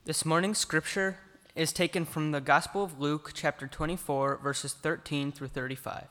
This morning's scripture is taken from the Gospel of Luke, chapter 24, verses 13 through 35.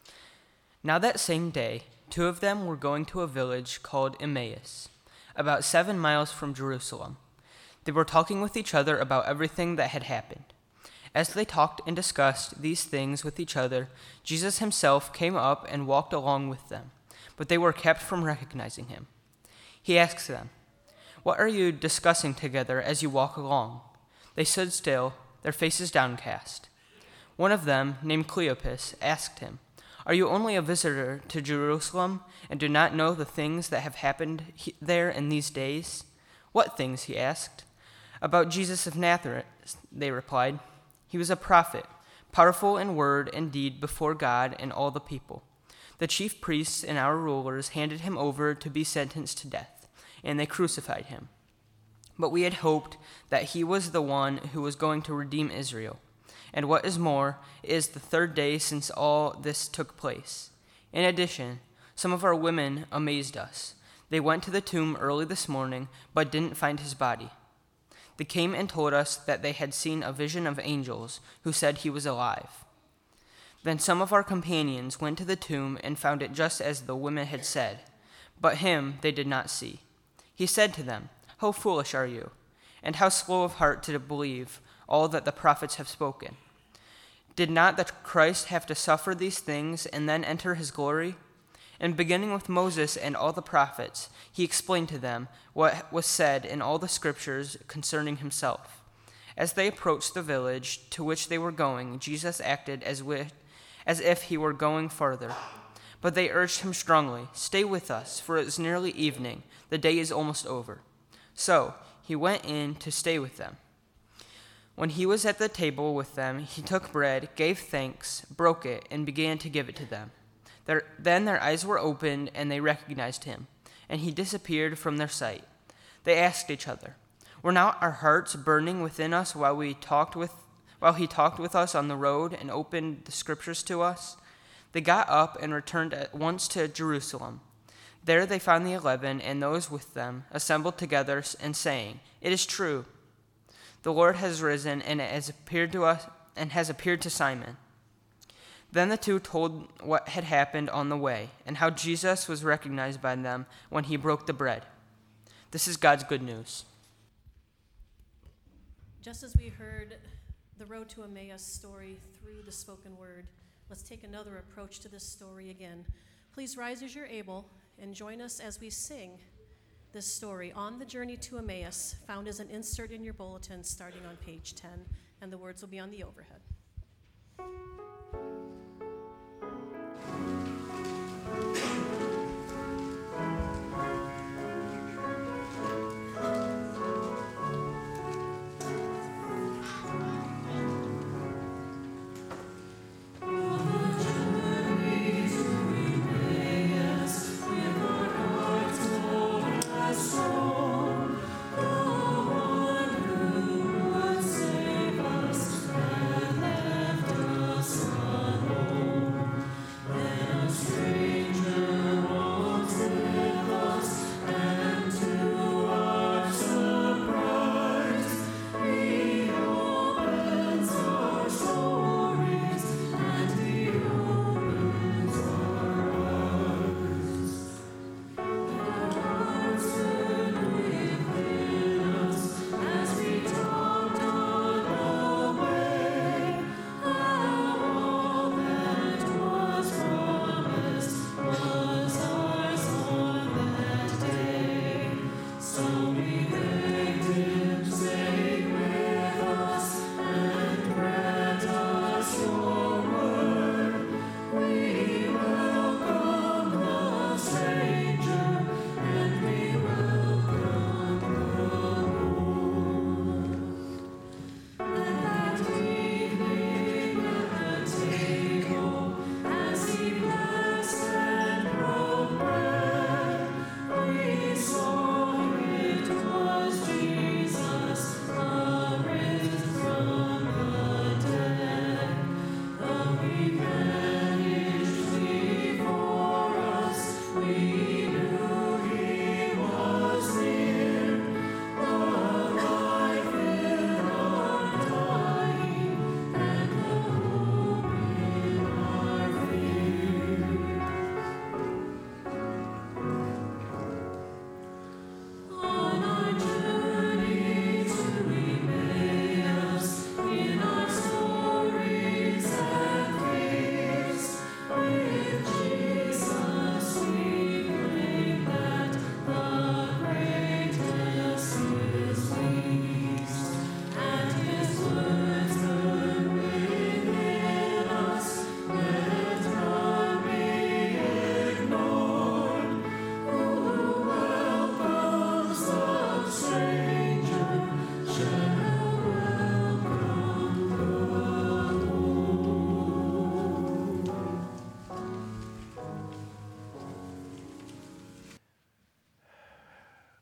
Now that same day, two of them were going to a village called Emmaus, about 7 miles from Jerusalem. They were talking with each other about everything that had happened. As they talked and discussed these things with each other, Jesus himself came up and walked along with them, but they were kept from recognizing him. He asked them, "What are you discussing together as you walk along?" They stood still, their faces downcast. One of them, named Cleopas, asked him, "Are you only a visitor to Jerusalem and do not know the things that have happened there in these days?" "What things?" he asked. "About Jesus of Nazareth," they replied. "He was a prophet, powerful in word and deed before God and all the people. The chief priests and our rulers handed him over to be sentenced to death, and they crucified him. But we had hoped that he was the one who was going to redeem Israel. And what is more, it is the third day since all this took place. In addition, some of our women amazed us. They went to the tomb early this morning, but didn't find his body. They came and told us that they had seen a vision of angels who said he was alive. Then some of our companions went to the tomb and found it just as the women had said, but him they did not see." He said to them, "How foolish are you, and how slow of heart to believe all that the prophets have spoken? Did not the Christ have to suffer these things and then enter his glory?" And beginning with Moses and all the prophets, he explained to them what was said in all the scriptures concerning himself. As they approached the village to which they were going, Jesus acted as if he were going farther. But they urged him strongly, "Stay with us, for it is nearly evening. The day is almost over." So he went in to stay with them. When he was at the table with them, he took bread, gave thanks, broke it, and began to give it to them. Then their eyes were opened, and they recognized him, and he disappeared from their sight. They asked each other, "Were not our hearts burning within us while he talked with us on the road and opened the scriptures to us?" They got up and returned at once to Jerusalem. There they found the 11 and those with them assembled together and saying, "It is true. The Lord has risen and has appeared to Simon." Then the two told what had happened on the way and how Jesus was recognized by them when he broke the bread. This is God's good news. Just as we heard the Road to Emmaus story through the spoken word, let's take another approach to this story again. Please rise as you're able and join us as we sing this story on the journey to Emmaus, found as an insert in your bulletin starting on page 10, and the words will be on the overhead. Save us, and left us.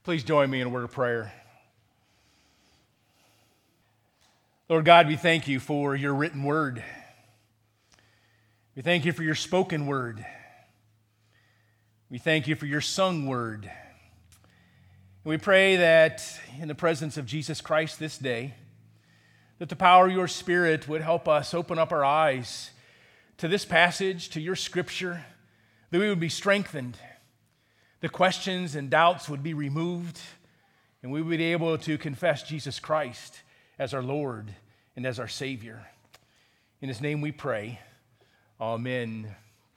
Please join me in a word of prayer. Lord God, we thank you for your written word. We thank you for your spoken word. We thank you for your sung word. And we pray that in the presence of Jesus Christ this day, that the power of your Spirit would help us open up our eyes to this passage, to your scripture, that we would be strengthened, the questions and doubts would be removed, and we would be able to confess Jesus Christ as our Lord and as our Savior. In his name we pray. Amen.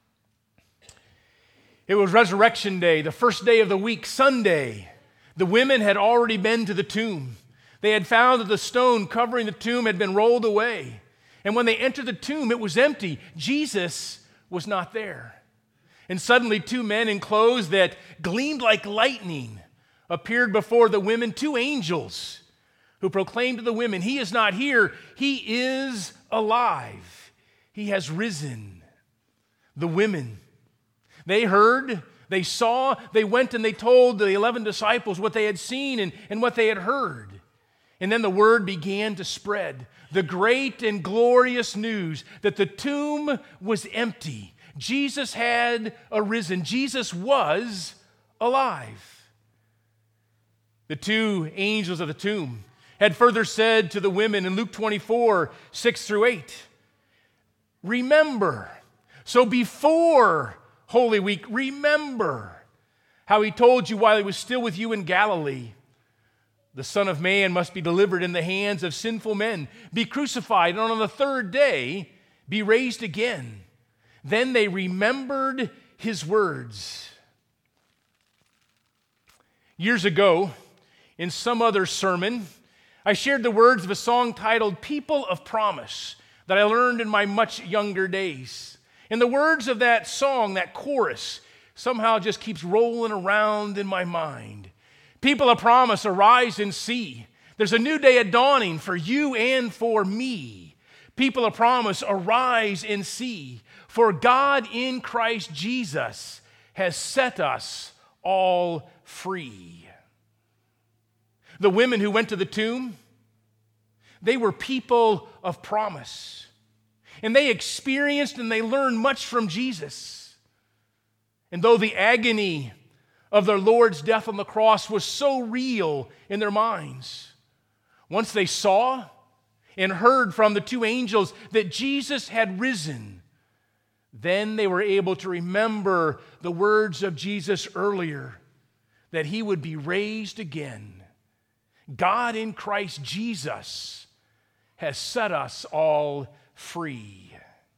It was Resurrection Day, the first day of the week, Sunday. The women had already been to the tomb. They had found that the stone covering the tomb had been rolled away. And when they entered the tomb, it was empty. Jesus was not there. And suddenly 2 men in clothes that gleamed like lightning appeared before the women, 2 angels who proclaimed to the women, "He is not here, he is alive. He has risen." The women, they heard, they saw, they went and they told the 11 disciples what they had seen and what they had heard. And then the word began to spread, the great and glorious news that the tomb was empty. Jesus had arisen. Jesus was alive. The 2 angels of the tomb had further said to the women in Luke 24, 6 through 8, remember. So before Holy Week, remember how he told you while he was still with you in Galilee, the Son of Man must be delivered in the hands of sinful men, be crucified, and on the 3rd day be raised again. Then they remembered his words. Years ago, in some other sermon, I shared the words of a song titled "People of Promise" that I learned in my much younger days. And the words of that song, that chorus, somehow just keeps rolling around in my mind. People of promise, arise and see. There's a new day at dawning for you and for me. People of promise, arise and see. For God in Christ Jesus has set us all free. The women who went to the tomb, they were people of promise. And they experienced and they learned much from Jesus. And though the agony of their Lord's death on the cross was so real in their minds, once they saw and heard from the 2 angels that Jesus had risen, then they were able to remember the words of Jesus earlier, that he would be raised again. God in Christ Jesus has set us all free.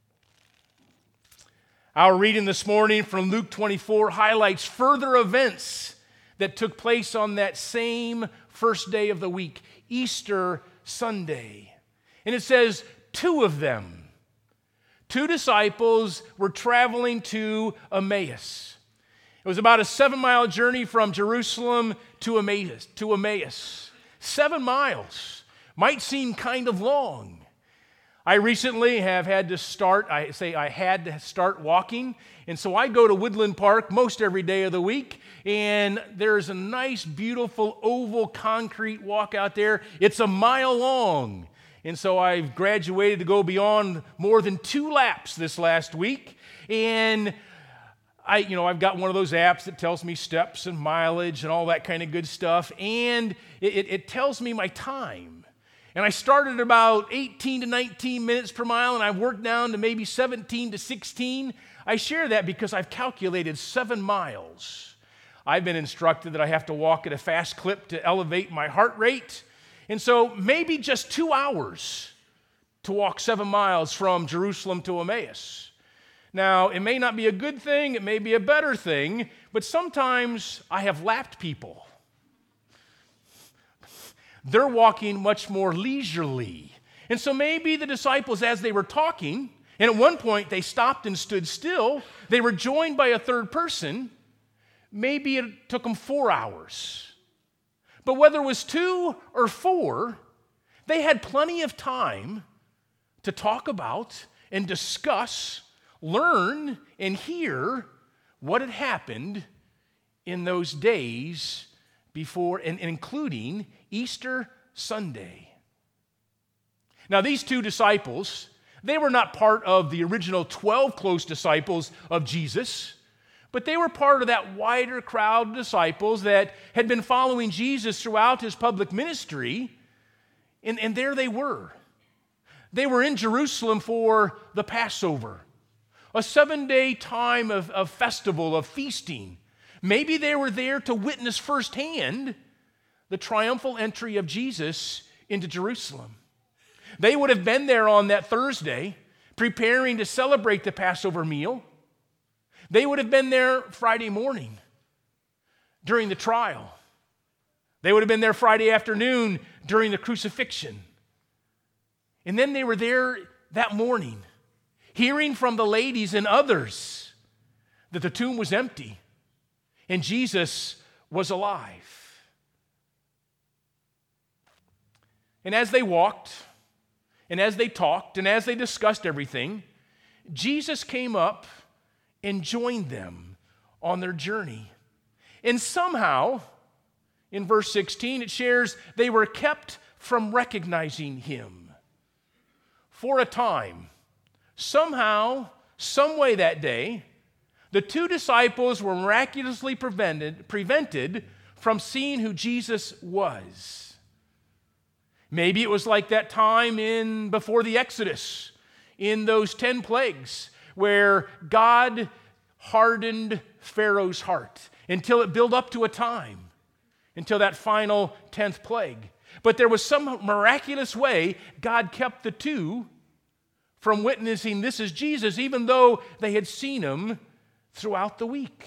Our reading this morning from Luke 24 highlights further events that took place on that same first day of the week, Easter Sunday. And it says 2 of them, 2 disciples, were traveling to Emmaus. It was about a 7-mile journey from Jerusalem to Emmaus. 7 miles might seem kind of long. I recently have had to start walking, and so I go to Woodland Park most every day of the week, and there's a nice, beautiful, oval concrete walk out there. It's a mile long, and so I've graduated to go beyond more than 2 laps this last week, and I've got one of those apps that tells me steps and mileage and all that kind of good stuff, and it tells me my time. And I started at about 18 to 19 minutes per mile, and I've worked down to maybe 17 to 16. I share that because I've calculated 7 miles. I've been instructed that I have to walk at a fast clip to elevate my heart rate. And so maybe just 2 hours to walk 7 miles from Jerusalem to Emmaus. Now, it may not be a good thing, it may be a better thing, but sometimes I have lapped people. They're walking much more leisurely. And so maybe the disciples, as they were talking, and at one point they stopped and stood still, they were joined by a 3rd person. Maybe it took them 4 hours. But whether it was 2 or 4, they had plenty of time to talk about and discuss, learn, and hear what had happened in those days before, and including Easter Sunday. Now, these two disciples, they were not part of the original 12 close disciples of Jesus, but they were part of that wider crowd of disciples that had been following Jesus throughout his public ministry, and there they were. They were in Jerusalem for the Passover, a 7-day time of festival, of feasting. Maybe they were there to witness firsthand the triumphal entry of Jesus into Jerusalem. They would have been there on that Thursday, preparing to celebrate the Passover meal. They would have been there Friday morning during the trial. They would have been there Friday afternoon during the crucifixion. And then they were there that morning, hearing from the ladies and others that the tomb was empty and Jesus was alive. And as they walked, and as they talked, and as they discussed everything, Jesus came up and joined them on their journey. And somehow, in verse 16, it shares they were kept from recognizing him. For a time, somehow, some way that day, the two disciples were miraculously prevented from seeing who Jesus was. Maybe it was like that time before the Exodus, in those 10 plagues, where God hardened Pharaoh's heart until it built up to a time, until that final 10th plague. But there was some miraculous way God kept the two from witnessing this is Jesus, even though they had seen him throughout the week.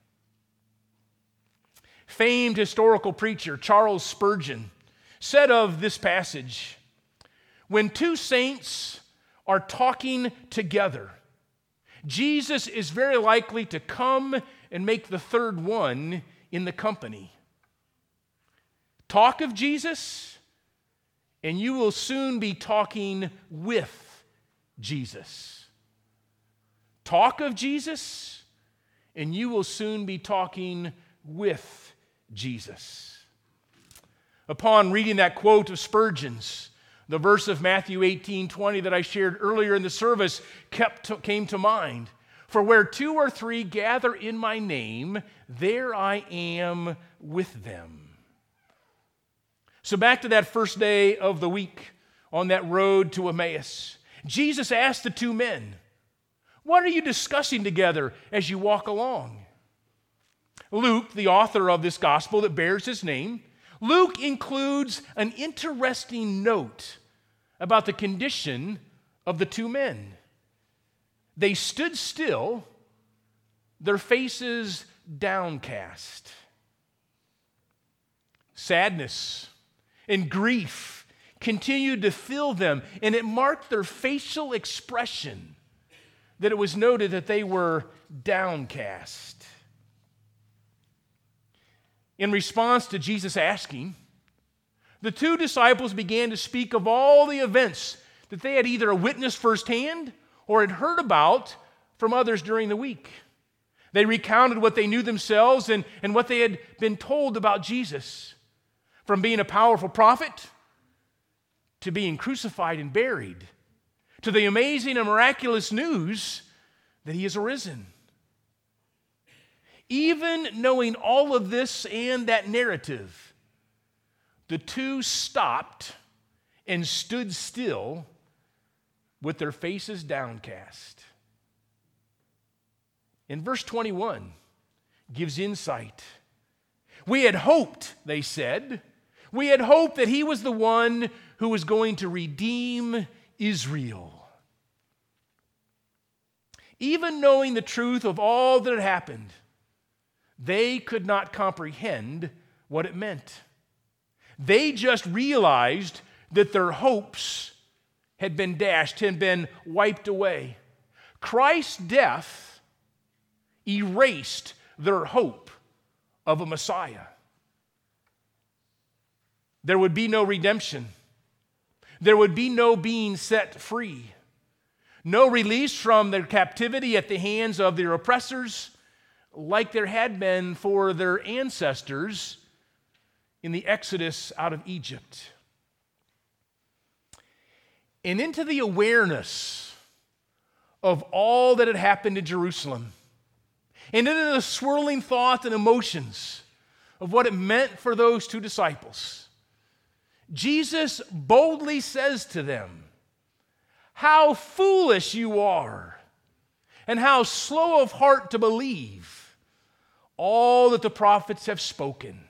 Famed historical preacher Charles Spurgeon said of this passage, when two saints are talking together, Jesus is very likely to come and make the third one in the company. Talk of Jesus, and you will soon be talking with Jesus. Talk of Jesus, and you will soon be talking with Jesus. Upon reading that quote of Spurgeon's, the verse of Matthew 18:20 that I shared earlier in the service came to mind. For where 2 or 3 gather in my name, there I am with them. So back to that first day of the week on that road to Emmaus, Jesus asked the two men, what are you discussing together as you walk along? Luke, the author of this gospel that bears his name, Luke includes an interesting note about the condition of the two men. They stood still, their faces downcast. Sadness and grief continued to fill them, and it marked their facial expression that it was noted that they were downcast. In response to Jesus asking, the two disciples began to speak of all the events that they had either witnessed firsthand or had heard about from others during the week. They recounted what they knew themselves and what they had been told about Jesus, from being a powerful prophet to being crucified and buried, to the amazing and miraculous news that he is arisen. Even knowing all of this and that narrative, the two stopped and stood still with their faces downcast. In verse 21 gives insight. We had hoped, they said, we had hoped that he was the one who was going to redeem Israel. Even knowing the truth of all that had happened, they could not comprehend what it meant. They just realized that their hopes had been dashed, had been wiped away. Christ's death erased their hope of a Messiah. There would be no redemption. There would be no being set free. No release from their captivity at the hands of their oppressors, like there had been for their ancestors in the Exodus out of Egypt, and into the awareness of all that had happened in Jerusalem, and into the swirling thoughts and emotions of what it meant for those two disciples, Jesus boldly says to them, "How foolish you are, and how slow of heart to believe all that the prophets have spoken."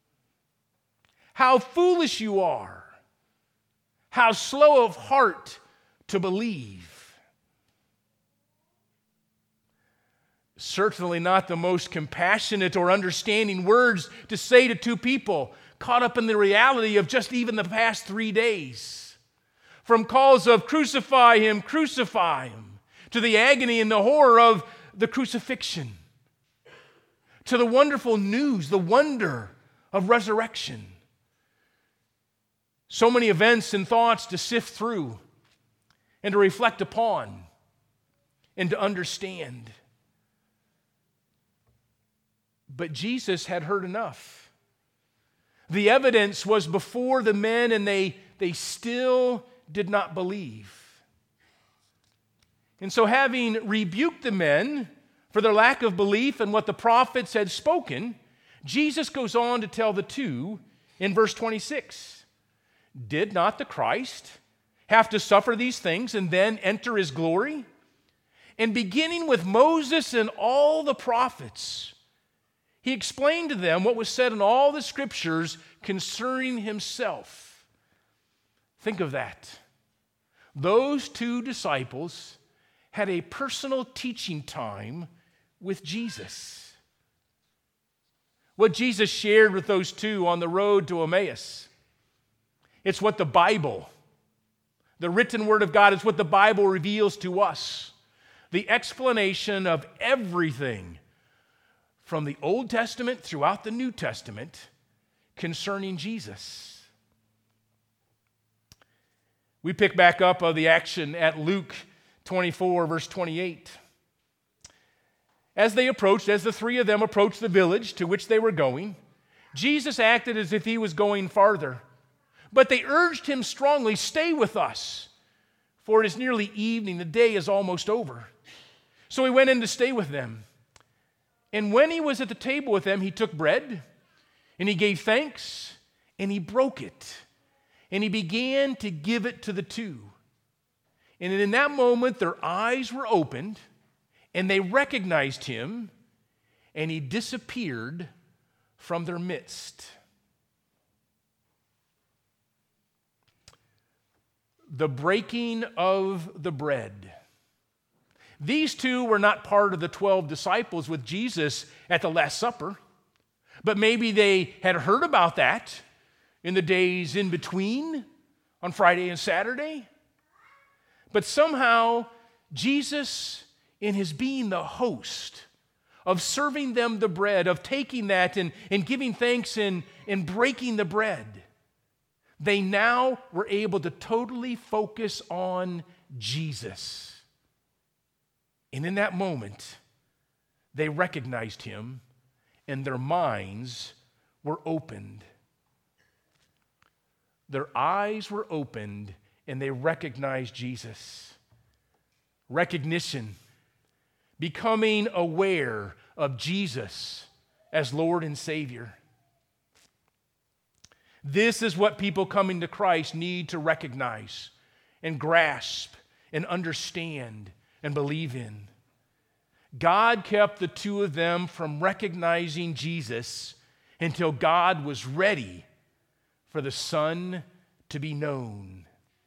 How foolish you are, how slow of heart to believe. Certainly not the most compassionate or understanding words to say to two people caught up in the reality of just even the past 3 days. From calls of crucify him, to the agony and the horror of the crucifixion, to the wonderful news, the wonder of resurrection. So many events and thoughts to sift through and to reflect upon and to understand. But Jesus had heard enough. The evidence was before the men, and they still did not believe. And so, having rebuked the men for their lack of belief in what the prophets had spoken, Jesus goes on to tell the two in verse 26. Did not the Christ have to suffer these things and then enter his glory? And beginning with Moses and all the prophets, he explained to them what was said in all the scriptures concerning himself. Think of that. Those two disciples had a personal teaching time with Jesus. What Jesus shared with those two on the road to Emmaus, it's what the Bible, the written word of God, is what the Bible reveals to us. The explanation of everything from the Old Testament throughout the New Testament concerning Jesus. We pick back up of the action at Luke 24, verse 28. As the three of them approached the village to which they were going, Jesus acted as if he was going farther. But they urged him strongly, "Stay with us, for it is nearly evening, the day is almost over." So he went in to stay with them. And when he was at the table with them, he took bread, and he gave thanks, and he broke it, and he began to give it to the two. And in that moment, their eyes were opened, and they recognized him, and he disappeared from their midst. The breaking of the bread. These two were not part of the 12 disciples with Jesus at the Last Supper, but maybe they had heard about that in the days in between, on Friday and Saturday. But somehow, Jesus, in his being the host, of serving them the bread, of taking that and giving thanks and breaking the bread, they now were able to totally focus on Jesus. And in that moment, they recognized him, and their minds were opened. Their eyes were opened, and they recognized Jesus. Recognition, becoming aware of Jesus as Lord and Savior. This is what people coming to Christ need to recognize and grasp and understand and believe in. God kept the two of them from recognizing Jesus until God was ready for the Son to be known.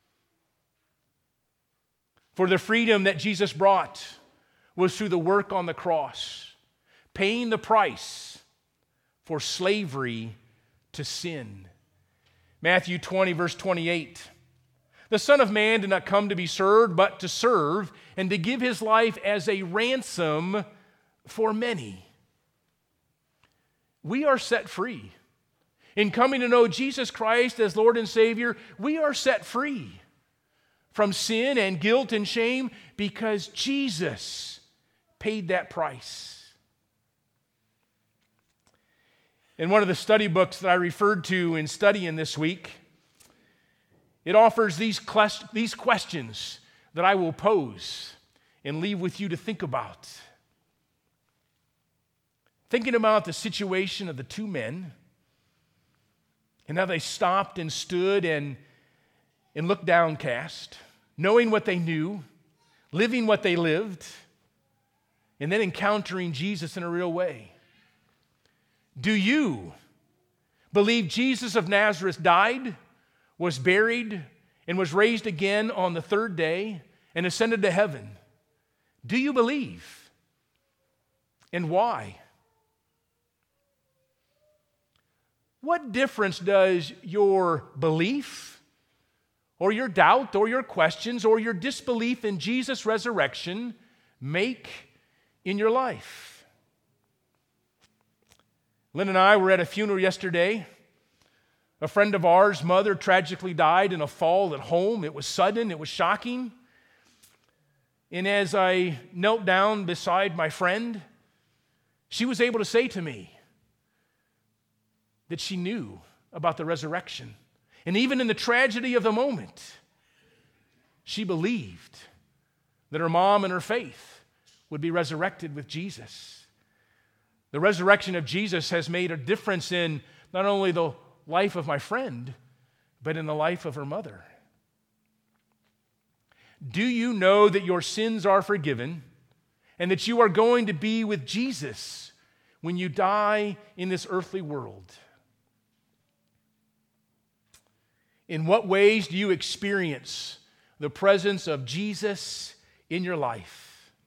For the freedom that Jesus brought was through the work on the cross, paying the price for slavery to sin. Matthew 20, verse 28. The Son of Man did not come to be served, but to serve, and to give his life as a ransom for many. We are set free. In coming to know Jesus Christ as Lord and Savior, we are set free from sin and guilt and shame because Jesus paid that price. In one of the study books that I referred to in studying this week, it offers these questions that I will pose and leave with you to think about. Thinking about the situation of the two men and how they stopped and stood and looked downcast, knowing what they knew, living what they lived, and then encountering Jesus in a real way. Do you believe Jesus of Nazareth died, was buried, and was raised again on the third day and ascended to heaven? Do you believe? And why? What difference does your belief or your doubt or your questions or your disbelief in Jesus' resurrection make in your life? Lynn and I were at a funeral yesterday. A friend of ours' mother tragically died in a fall at home. It was sudden, it was shocking. And as I knelt down beside my friend, she was able to say to me that she knew about the resurrection. And even in the tragedy of the moment, she believed that her mom and her faith would be resurrected with Jesus. The resurrection of Jesus has made a difference in not only the life of my friend, but in the life of her mother. Do you know that your sins are forgiven and that you are going to be with Jesus when you die in this earthly world? In what ways do you experience the presence of Jesus in your life?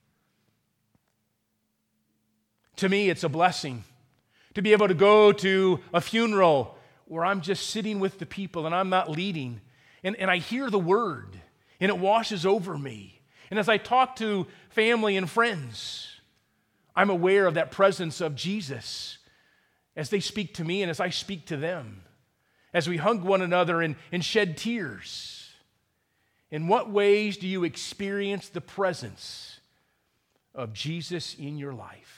To me, it's a blessing to be able to go to a funeral where I'm just sitting with the people and I'm not leading. And I hear the word and it washes over me. And as I talk to family and friends, I'm aware of that presence of Jesus as they speak to me and as I speak to them, as we hug one another and shed tears. In what ways do you experience the presence of Jesus in your life?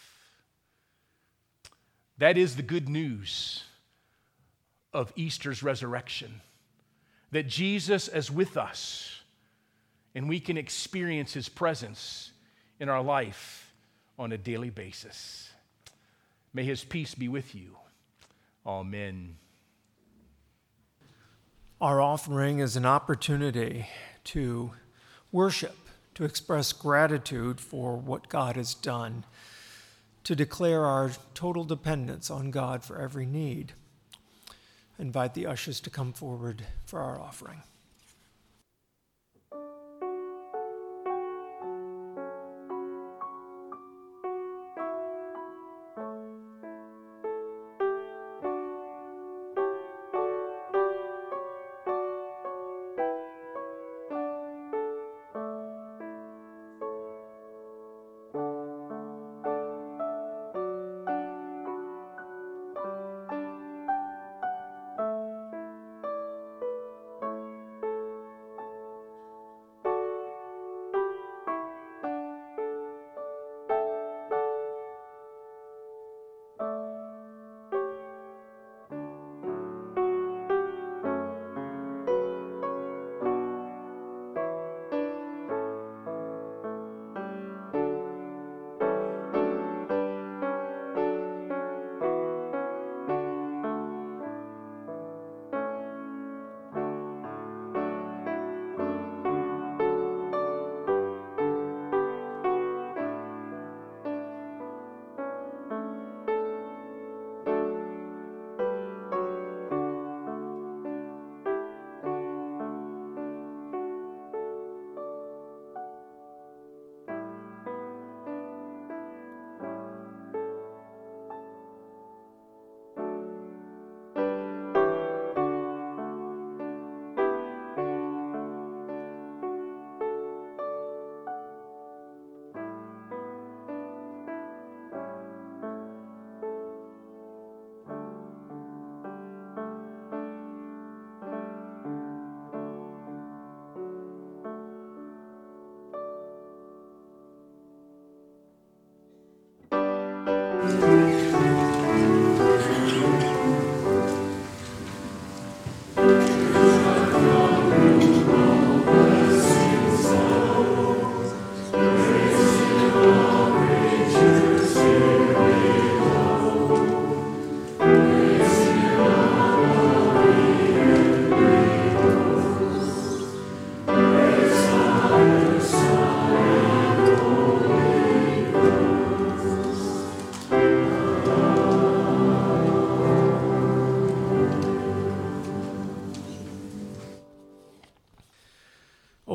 That is the good news of Easter's resurrection, that Jesus is with us and we can experience His presence in our life on a daily basis. May His peace be with you. Amen. Our offering is an opportunity to worship, to express gratitude for what God has done, to declare our total dependence on God for every need. I invite the ushers to come forward for our offering.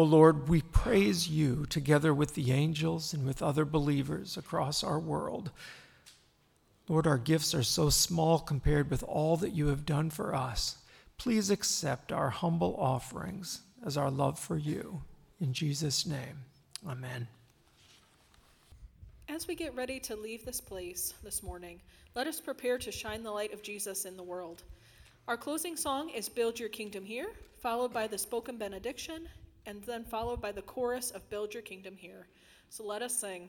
O Lord, we praise you together with the angels and with other believers across our world. Lord, our gifts are so small compared with all that you have done for us. Please accept our humble offerings as our love for you. In Jesus' name, amen. As we get ready to leave this place this morning, let us prepare to shine the light of Jesus in the world. Our closing song is Build Your Kingdom Here, followed by the spoken benediction, and then followed by the chorus of Build Your Kingdom Here. So let us sing.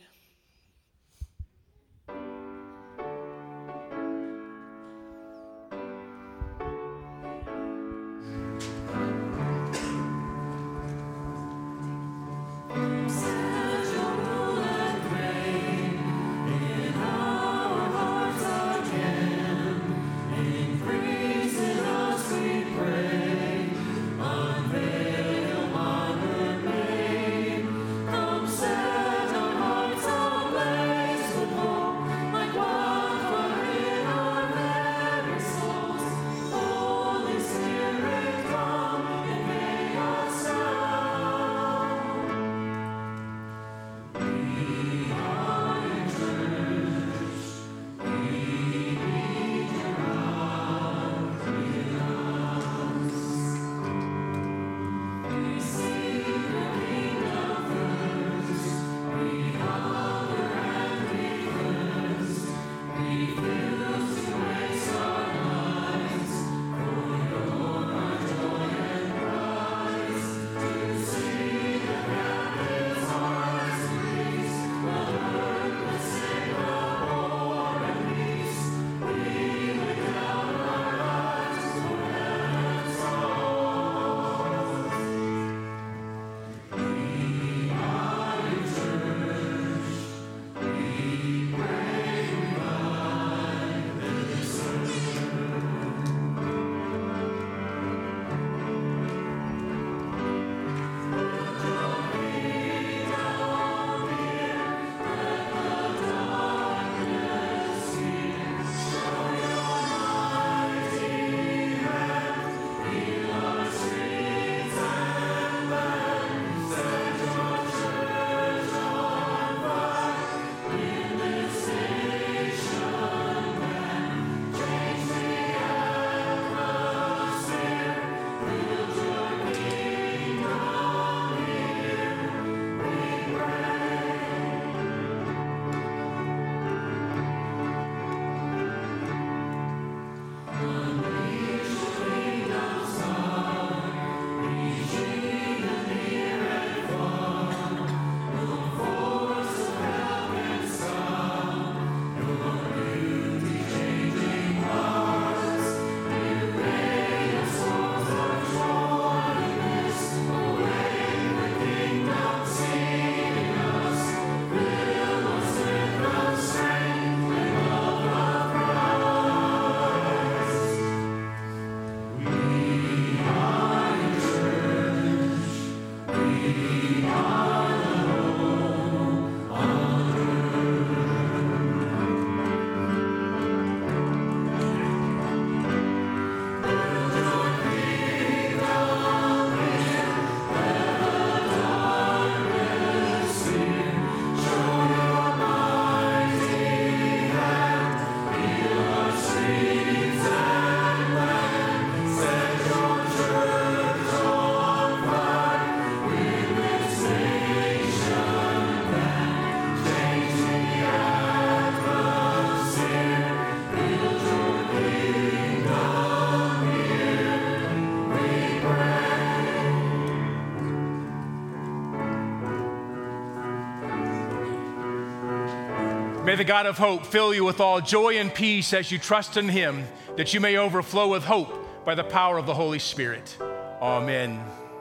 May the God of hope fill you with all joy and peace as you trust in him, that you may overflow with hope by the power of the Holy Spirit. Amen.